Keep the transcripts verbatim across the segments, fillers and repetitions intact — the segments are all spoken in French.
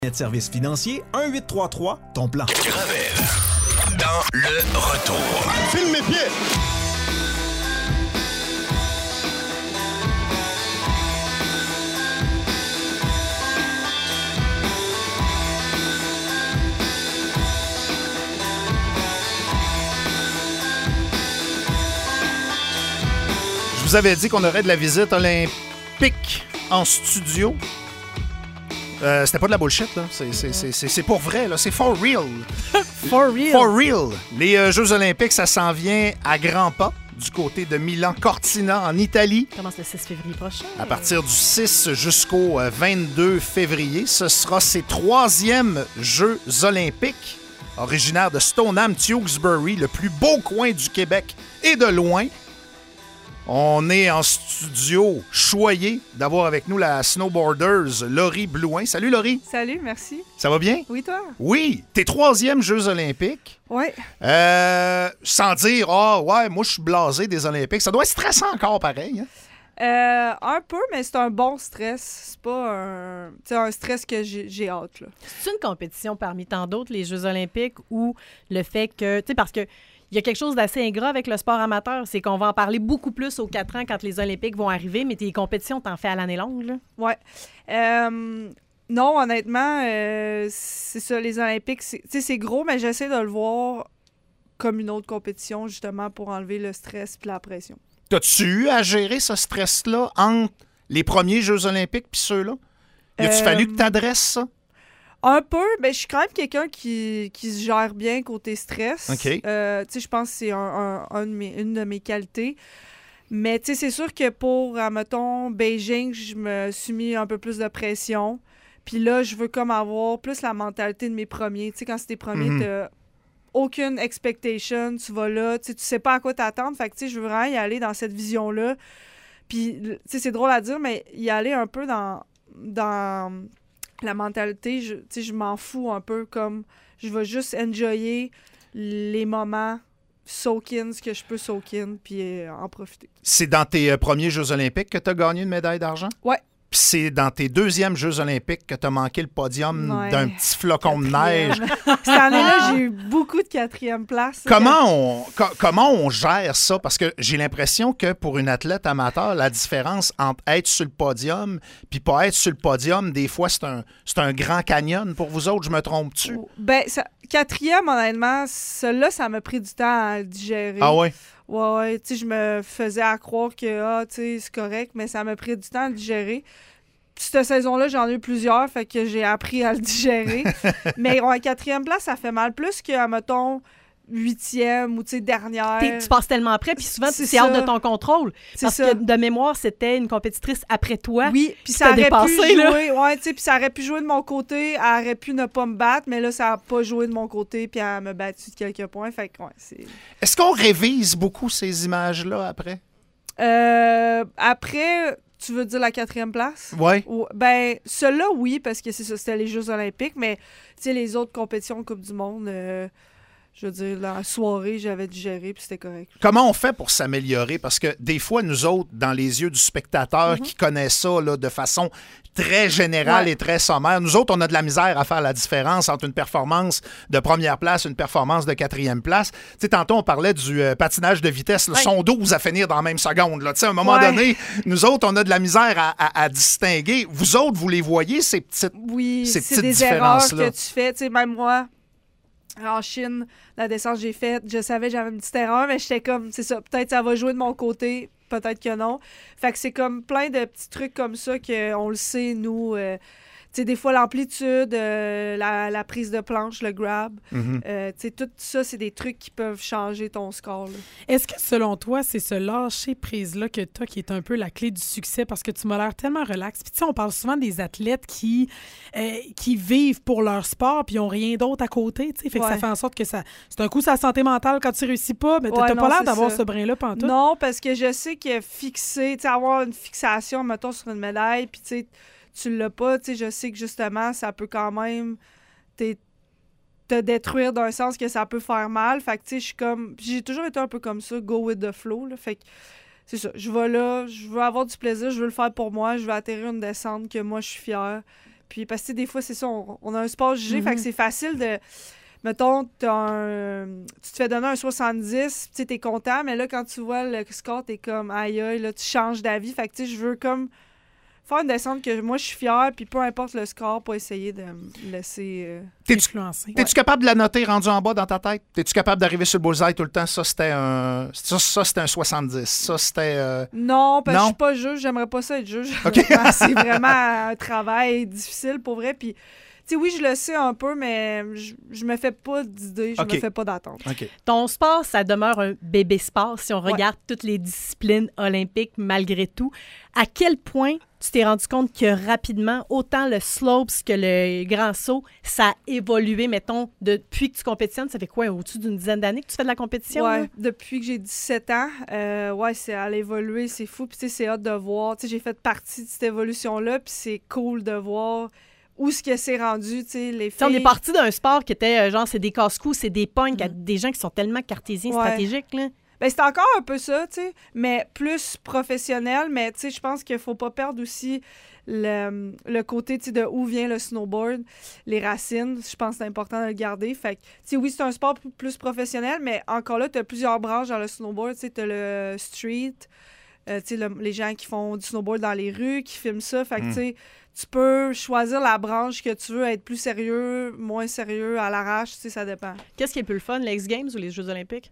de services financiers, un huit trois trois, ton plan. Gravel, dans le retour. Filme mes pieds! Je vous avais dit qu'on aurait de la visite olympique en studio. Euh, c'était pas de la bullshit, là. C'est, c'est, c'est, c'est, c'est pour vrai, là. C'est for real. For real. For real. Les euh, Jeux olympiques, ça s'en vient à grands pas du côté de Milan-Cortina, en Italie. Ça commence le six février prochain. À partir du six jusqu'au vingt-deux février. Ce sera ses troisièmes Jeux olympiques. Originaire de Stoneham, Tewkesbury, le plus beau coin du Québec et de loin. On est en studio choyé d'avoir avec nous la snowboardeuse Laurie Blouin. Salut Laurie. Salut, merci. Ça va bien? Oui, toi? Oui. Tes troisièmes Jeux olympiques. Oui. Euh, sans dire, ah oh, ouais, moi je suis blasé des Olympiques. Ça doit être stressant encore pareil. Hein? Euh, un peu, mais c'est un bon stress. C'est pas un, c'est un stress que j'ai, j'ai hâte. Là. C'est une compétition parmi tant d'autres, les Jeux olympiques, ou le fait que, tu sais, parce que il y a quelque chose d'assez ingrat avec le sport amateur, c'est qu'on va en parler beaucoup plus aux quatre ans quand les Olympiques vont arriver, mais tes compétitions, t'en fais à l'année longue, là? Ouais. Euh, non, honnêtement, euh, c'est ça, les Olympiques, c'est, c'est gros, mais j'essaie de le voir comme une autre compétition, justement, pour enlever le stress et la pression. T'as-tu eu à gérer ce stress-là entre les premiers Jeux olympiques puis ceux-là? Y a-tu Euh, fallu que t'adresses ça? Un peu, mais je suis quand même quelqu'un qui, qui se gère bien côté stress. OK. Euh, tu sais, je pense que c'est un, un, un de mes, une de mes qualités. Mais tu sais, c'est sûr que pour, mettons, Beijing, je me suis mis un peu plus de pression. Puis là, je veux comme avoir plus la mentalité de mes premiers. Tu sais, quand c'est tes premiers, Mhm. t'as aucune expectation. Tu vas là, tu sais, tu sais pas à quoi t'attendre. Fait que tu sais, je veux vraiment y aller dans cette vision-là. Puis, tu sais, c'est drôle à dire, mais y aller un peu dans... dans la mentalité, je, tu sais, je m'en fous un peu, comme je vais juste enjoyer les moments, soak in ce que je peux soak in, puis euh, en profiter. C'est dans tes euh, premiers Jeux olympiques que t'as gagné une médaille d'argent? Ouais. Puis c'est dans tes deuxièmes Jeux olympiques que t'as manqué le podium Ouais. d'un petit flocon de neige. Cette année-là, j'ai eu beaucoup de quatrième place. Comment on, co- comment on gère ça? Parce que j'ai l'impression que pour une athlète amateur, la différence entre être sur le podium puis pas être sur le podium, des fois, c'est un, c'est un grand canyon. Pour vous autres, je me trompe-tu? Ben, ça, quatrième, honnêtement, celui-là, ça m'a pris du temps à le digérer. Ah ouais? Ouais, ouais, tu sais, je me faisais à croire que, ah, tu sais, c'est correct, mais ça m'a pris du temps à le digérer. Puis cette saison-là, j'en ai eu plusieurs, fait que j'ai appris à le digérer. Mais ouais, quatrième place, ça fait mal plus que, mettons, huitième ou, tu sais, dernière. T'es- tu passes tellement après, puis souvent, C'est c'est hors ça. de ton contrôle. C'est Parce ça. que, de mémoire, c'était une compétitrice après toi. Oui, puis qui ça t'a aurait dépassé, pu là. jouer, ouais, tu sais, puis ça aurait pu jouer de mon côté, elle aurait pu ne pas me battre, mais là, ça n'a pas joué de mon côté, puis elle m'a battu de quelques points, fait que, ouais, c'est... Est-ce qu'on révise beaucoup ces images-là après? Euh, après, tu veux dire la quatrième place? Oui. Ou- Ben, ceux-là, oui, parce que c'est ça, c'était les Jeux olympiques, mais, tu sais, les autres compétitions Coupe du Monde, euh, je veux dire, la soirée, j'avais digéré, puis c'était correct. Comment on fait pour s'améliorer? Parce que des fois, nous autres, dans les yeux du spectateur qui connaît ça là, de façon très générale Ouais. et très sommaire, nous autres, on a de la misère à faire la différence entre une performance de première place et une performance de quatrième place. Tu sais, tantôt, on parlait du euh, patinage de vitesse, le Ouais. son douze à finir dans la même seconde. Là. Tu sais, à un moment Ouais. donné, nous autres, on a de la misère à, à- à distinguer. Vous autres, vous les voyez, ces petites... Oui, Ces c'est petites des erreurs différences-là. que tu fais. Tu sais, même moi, en Chine, la descente que j'ai faite, je savais que j'avais une petite erreur, mais j'étais comme, c'est ça, peut-être ça va jouer de mon côté, peut-être que non. Fait que c'est comme plein de petits trucs comme ça qu'on le sait, nous. euh, tu sais, des fois, l'amplitude, euh, la, la prise de planche, le grab, Mhm. euh, tu sais, tout ça, c'est des trucs qui peuvent changer ton score, là. Est-ce que, selon toi, c'est ce lâcher-prise-là que tu as qui est un peu la clé du succès? Parce que tu m'as l'air tellement relax. Puis, tu sais, on parle souvent des athlètes qui, euh, qui vivent pour leur sport puis ils n'ont rien d'autre à côté, tu sais. Fait que Ouais. ça fait en sorte que ça... C'est un coup sa santé mentale quand tu réussis pas, mais t'as Ouais, t'as non, pas l'air c'est d'avoir ça. ce brin-là pantoute. Non, parce que je sais que fixer, tu sais, avoir une fixation, mettons, sur une médaille, puis tu sais, tu l'as pas, tu sais, je sais que justement, ça peut quand même t'es- te détruire d'un sens que ça peut faire mal. Fait que, tu sais, je suis comme... J'ai toujours été un peu comme ça, go with the flow, là. Fait que, c'est ça, je vais là, je veux avoir du plaisir, je veux le faire pour moi, je veux atterrir une descente que moi, je suis fière. Puis, parce que des fois, c'est ça, on, on a un sport jugé, Mm-hmm. fait que c'est facile de... Mettons, t'as un, tu te fais donner un soixante-dix, tu sais, t'es content, mais là, quand tu vois le score, t'es comme, aïe, aïe, là, tu changes d'avis. Fait que, tu sais, je veux comme faire une descente que moi, je suis fière, puis peu importe le score, pas essayer de me laisser... Euh... T'es-tu, influencé. t'es-tu capable de la noter rendue en bas dans ta tête? T'es-tu capable d'arriver sur le bullseye tout le temps? Ça, c'était un, ça, ça, c'était un soixante-dix. Ça, c'était... Euh... Non, parce que Non? je suis pas juge, j'aimerais pas ça être juge. OK. C'est vraiment un travail difficile, pour vrai, puis... Tu sais, oui, je le sais un peu, mais je, je me fais pas d'idées, je OK. me fais pas d'attente. OK. Ton sport, ça demeure un bébé sport si on Ouais. regarde toutes les disciplines olympiques malgré tout. À quel point tu t'es rendu compte que rapidement, autant le slopes que le grand saut, ça a évolué, mettons, depuis que tu compétitionnes? Ça fait quoi, au-dessus d'une dizaine d'années que tu fais de la compétition? Ouais, là? depuis que j'ai dix-sept ans, euh, ouais, c'est à l'évoluer, c'est fou. Puis tu sais, c'est hâte de voir. Tu sais, j'ai fait partie de cette évolution-là, puis c'est cool de voir où ce que c'est rendu, tu sais, les Tu sais, on est filles. parti d'un sport qui était euh, genre, c'est des casse-coups, c'est des punks, à des gens qui sont tellement cartésiens, Mm. Ouais. stratégiques. Là. Ben, c'est encore un peu ça, tu sais, mais plus professionnel. Mais tu sais, je pense qu'il faut pas perdre aussi le, le côté, tu sais, de où vient le snowboard, les racines. Je pense que c'est important de le garder. Fait que, tu sais, oui, c'est un sport p- plus professionnel, mais encore là, tu as plusieurs branches dans le snowboard. Tu sais, tu as le street, euh, tu sais, le- les gens qui font du snowboard dans les rues, qui filment ça. Fait que, tu sais, tu peux choisir la branche que tu veux, être plus sérieux, moins sérieux, à l'arrache, tu sais, ça dépend. Qu'est-ce qui est le plus le fun, les X-Games ou les Jeux olympiques?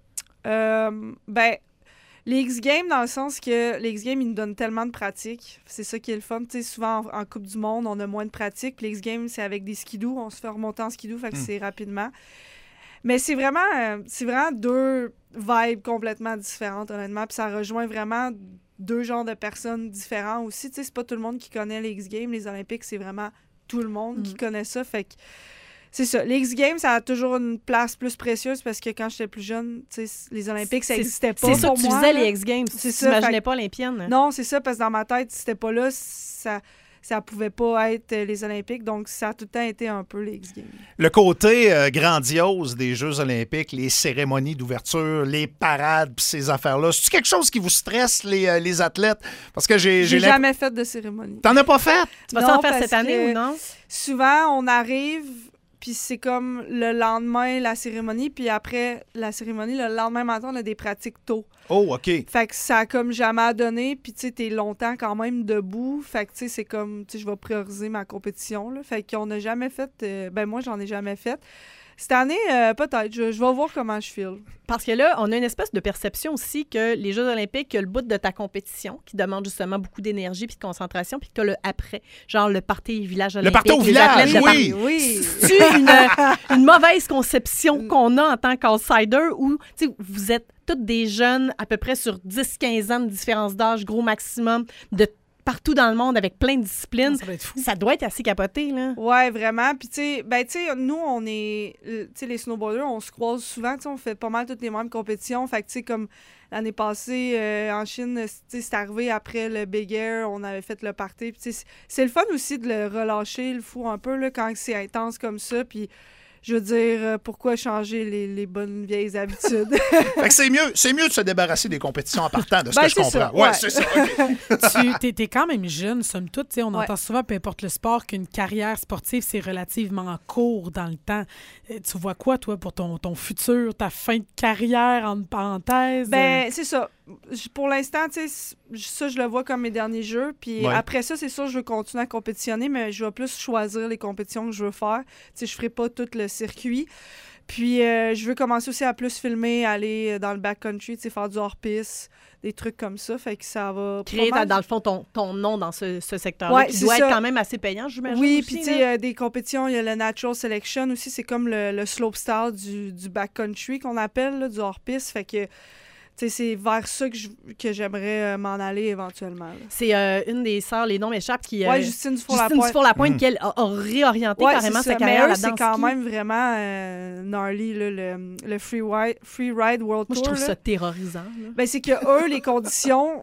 Euh, ben, les X-Games, dans le sens que les X-Games, ils nous donnent tellement de pratique. C'est ça qui est le fun. Tu sais, souvent, en, en Coupe du Monde, on a moins de pratique. Puis les X-Games, c'est avec des skidoo. On se fait remonter en skidoo, fait que c'est rapidement. Mais c'est vraiment, euh, c'est vraiment deux vibes complètement différentes, honnêtement. Puis ça rejoint vraiment deux genres de personnes différents aussi. Tu sais, c'est pas tout le monde qui connaît les X-Games. Les Olympiques, c'est vraiment tout le monde qui connaît ça. Fait que c'est ça. Les X-Games, ça a toujours une place plus précieuse parce que quand j'étais plus jeune, tu sais, les Olympiques, ça C'est- n'existait pas C'est ça pour que tu moi, faisais, là. les X-Games. C'est Tu ça, t'imaginais fait- pas olympienne. Non, c'est ça, parce que dans ma tête, si c'était pas là, ça ça pouvait pas être euh, les Olympiques. Donc, ça a tout le temps été un peu les X-Games. Le côté euh, grandiose des Jeux olympiques, les cérémonies d'ouverture, les parades, pis ces affaires-là, c'est-tu quelque chose qui vous stresse, les, euh, les athlètes? Parce que j'ai... J'ai l'imp- jamais fait de cérémonie. T'en as pas fait? Tu vas Non, s'en faire parce cette année que ou non? Souvent, on arrive, puis c'est comme le lendemain, la cérémonie, puis après la cérémonie, le lendemain matin, on a des pratiques tôt. Oh, OK. Fait que ça a comme jamais donné, puis tu sais, t'es longtemps quand même debout. Fait que tu sais, c'est comme, tu sais, je vais prioriser ma compétition, là. Fait qu'on n'a jamais fait, euh, ben moi, j'en ai jamais fait. Cette année, euh, peut-être, je, je vais voir comment je file. Parce que là, on a une espèce de perception aussi que les Jeux olympiques, il y a le bout de ta compétition qui demande justement beaucoup d'énergie puis de concentration, puis que tu as le après, genre le party village olympique. party au les village, athlètes de oui. party. Oui. C'est une, une mauvaise conception qu'on a en tant qu'outsider où, tu sais, vous êtes toutes des jeunes à peu près sur dix quinze ans de différence d'âge, gros maximum, de partout dans le monde avec plein de disciplines. Ça va être fou. Ça doit être assez capoté, là. Ouais, vraiment. Puis, tu sais, ben, tu sais, nous, on est, euh, tu sais, les snowboarders, on se croise souvent, tu sais, on fait pas mal toutes les mêmes compétitions. Fait que, tu sais, comme l'année passée, euh, en Chine, tu sais, c'est arrivé après le Big Air, on avait fait le party. Puis, tu sais, c'est- c'est le fun aussi de le relâcher, le fou un peu, là, quand c'est intense comme ça. Puis, je veux dire, euh, pourquoi changer les, les bonnes vieilles habitudes? Fait que c'est mieux, c'est mieux de se débarrasser des compétitions en partant, de ce Ben, que je c'est comprends. ça, ouais, ouais. c'est ça. OK. tu t'es, t'es quand même jeune, somme toute. Tu sais, on Ouais. entend souvent, peu importe le sport, qu'une carrière sportive, c'est relativement court dans le temps. Euh, Tu vois quoi, toi, pour ton, ton futur, ta fin de carrière, entre parenthèses? Ben, c'est ça. J- Pour l'instant, tu sais, c- ça, je le vois comme mes derniers jeux. Puis Ouais. après ça, c'est sûr, je veux continuer à compétitionner, mais je vais plus choisir les compétitions que je veux faire. Tu sais, je ferai pas tout le circuit. Puis euh, je veux commencer aussi à plus filmer, aller dans le backcountry, tu sais, faire du hors-piste, des trucs comme ça. Fait que ça va... Créer, pas mal- dans le fond, ton, ton nom dans ce, ce secteur-là, Ouais, qui c'est doit ça. être quand même assez payant, j'imagine. Oui, aussi, puis tu là. sais, euh, des compétitions, il y a le Natural Selection aussi, c'est comme le, le slopestyle du, du backcountry qu'on appelle, là, du hors-piste. Fait que, tu sais, c'est vers ça que, je- que j'aimerais euh, m'en aller éventuellement. là. C'est euh, une des sœurs, les noms m'échappent, qui... euh, Ouais, Justine Justine Dufour-Lapointe. Dufour-Lapointe, Mm. qu'elle a, a réorienté Ouais, carrément c'est sa ça. carrière Mais eux, là-dedans. c'est quand ski. même vraiment euh, gnarly, là, le, le free, ride, free Ride World Moi, je Tour. trouve là. ça terrorisant. là. Ben, c'est que eux, les conditions,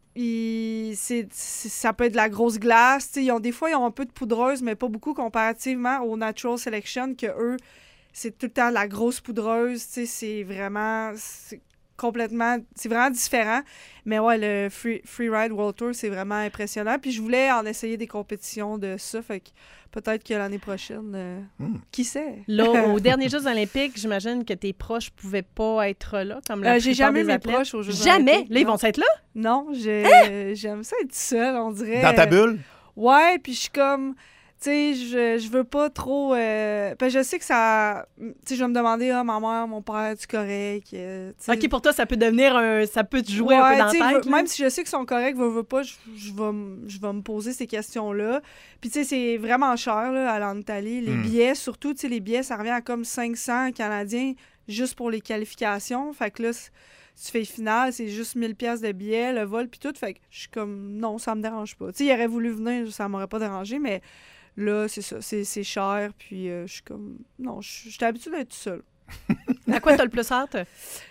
ils, c'est, c'est- ça peut être de la grosse glace. tu sais, Ils ont, des fois, ils ont un peu de poudreuse, mais pas beaucoup comparativement au Natural Selection, que eux, c'est tout le temps de la grosse poudreuse. tu sais, C'est vraiment... c'est complètement... C'est vraiment différent. Mais ouais, le free, Freeride World Tour, c'est vraiment impressionnant. Puis je voulais en essayer des compétitions de ça, fait que peut-être que l'année prochaine, euh, mm. qui sait? Là, aux derniers Jeux olympiques, j'imagine que tes proches pouvaient pas être là, comme la euh, plupart J'ai jamais des mes athlètes. proches aux Jeux Jamais? olympiques. Là, ils non. vont être là? Non, j'ai, hein? j'aime ça être seule, on dirait. Dans ta bulle? Ouais, puis je suis comme... Tu sais, je, je veux pas trop... Euh... Ben, je sais que ça... Tu sais, je vais me demander, ah, ma mère, mon père, tu correct? Euh, OK, pour toi, ça peut devenir un... Ça peut te jouer ouais, un peu dans la tête. Veux, même si je sais qu'ils sont corrects, veux, veux pas, je, je, vais, je vais me poser ces questions-là. Puis, tu sais, c'est vraiment cher, là, à l'Italie. Les mm. billets, surtout, tu sais, les billets, ça revient à comme cinq cents Canadiens juste pour les qualifications. Fait que là... tu fais finale, c'est juste mille pièces de billets, le vol, puis tout. Fait que je suis comme, non, ça me dérange pas. Tu sais, il aurait voulu venir, ça m'aurait pas dérangé, mais là, c'est ça, c'est, c'est cher, puis euh, je suis comme, non, j'étais habituée d'être seule. À quoi t'as le plus hâte?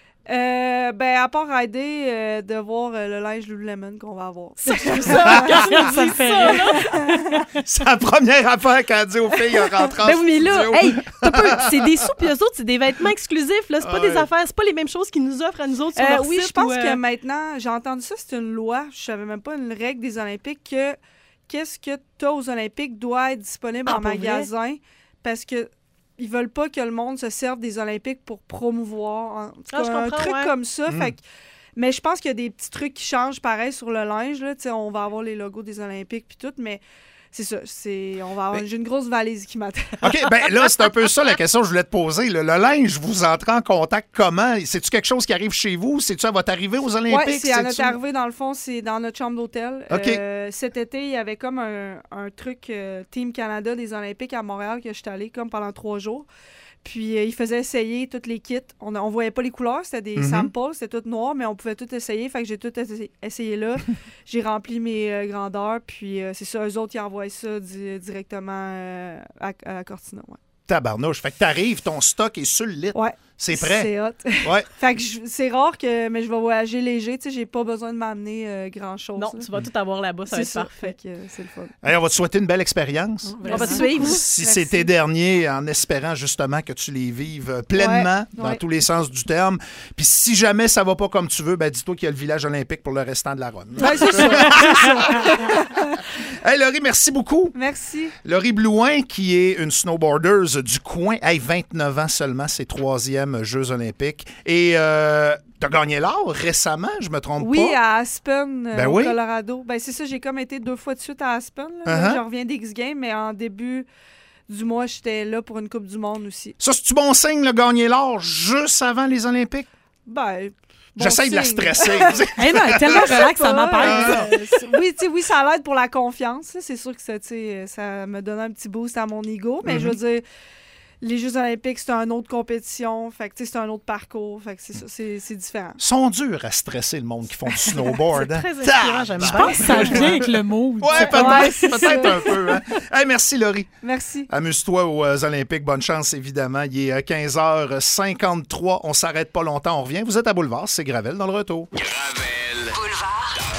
Euh, ben, à part aider euh, de voir euh, le linge Lululemon qu'on va avoir. Ça, ça, ça, ça me fait rire. C'est la première affaire qu'elle dit aux filles en rentrant. Ben oui, mais là, hey, peu, c'est des sous, puis eux autres, c'est des vêtements exclusifs. Là, c'est pas ouais. des affaires, c'est pas les mêmes choses qu'ils nous offrent à nous autres sur euh, leur oui, site. je pense ou, euh... que maintenant, j'ai entendu ça, c'est une loi, je savais même pas, une règle des Olympiques, que qu'est-ce que tu as aux Olympiques doit être disponible ah, en magasin, vrai? Parce que ils veulent pas que le monde se serve des Olympiques pour promouvoir en tout cas, ah, un truc ouais. comme ça. Mm. Fait que, mais je pense qu'il y a des petits trucs qui changent pareil sur le linge. Là. On va avoir les logos des Olympiques puis tout, mais c'est ça. C'est, on va avoir, mais... J'ai une grosse valise qui m'attend. OK, ben là, c'est un peu ça la question que je voulais te poser. Le, le linge, vous entrez en contact comment? C'est-tu quelque chose qui arrive chez vous? C'est-tu à votre arrivée aux Olympiques? Oui, c'est à notre tu... arrivée, dans le fond, c'est dans notre chambre d'hôtel. OK. Euh, cet été, il y avait comme un, un truc euh, Team Canada des Olympiques à Montréal que je suis allée comme pendant trois jours. Puis, euh, il faisait essayer toutes les kits. On ne voyait pas les couleurs, c'était des mm-hmm. samples, c'était tout noir, mais on pouvait tout essayer. Fait que j'ai tout essayé, essayé là. J'ai rempli mes euh, grandeurs, puis euh, c'est ça, eux autres, ils envoient ça di- directement euh, à, à Cortina. Ouais. Tabarnouche. Fait que t'arrives, ton stock est sur le lit. Ouais. C'est prêt. C'est hot. Ouais. Fait que je, c'est rare que mais je vais voyager léger. Tu sais, j'ai pas besoin de m'amener euh, grand-chose. Non, là. tu vas tout avoir là-bas, ça c'est va être ça. parfait. Fait que, euh, c'est le fun. Hey, on va te souhaiter une belle expérience. On va te suivre. Si Merci. c'est tes derniers, en espérant justement que tu les vives pleinement, ouais, dans ouais. tous les sens du terme. Puis si jamais ça va pas comme tu veux, ben dis-toi qu'il y a le village olympique pour le restant de la run. Ouais, c'est ça. c'est ça. Hey Laurie, merci beaucoup. Merci. Laurie Blouin, qui est une snowboardeuse du coin. Hey, vingt-neuf ans seulement, ses troisièmes Jeux olympiques. Et euh, t'as gagné l'or récemment, je me trompe oui, pas? Oui, à Aspen, euh, ben au oui. Colorado. Ben c'est ça, j'ai comme été deux fois de suite à Aspen. Là. Uh-huh. Là, je reviens d'X Games, mais en début du mois, j'étais là pour une Coupe du Monde aussi. Ça, c'est-tu bon signe, le gagner l'or, juste avant les Olympiques? Ben... Bon J'essaie signe. de la stresser. Hey, non, elle est tellement relax, ça m'appelle. Euh, oui, tu sais, oui, ça l'aide pour la confiance. C'est sûr que ça, ça me donne un petit boost à mon ego, mais mm-hmm. je veux dire, les Jeux olympiques, c'est une autre compétition, fait que c'est un autre parcours, fait que c'est ça, c'est, c'est différent. Ils sont durs à stresser le monde qui font du snowboard. C'est hein? très inspirant, j'aime Je pense que ça vient avec le mot. Ouais, peut-être, Ouais, c'est peut-être ça. un peu. Hein? Hey, merci Laurie. Merci. Amuse-toi aux euh, Olympiques. Bonne chance, évidemment. Il est quinze heures cinquante-trois. On s'arrête pas longtemps. On revient. Vous êtes à Boulevard. C'est Gravel dans le retour. Gravel.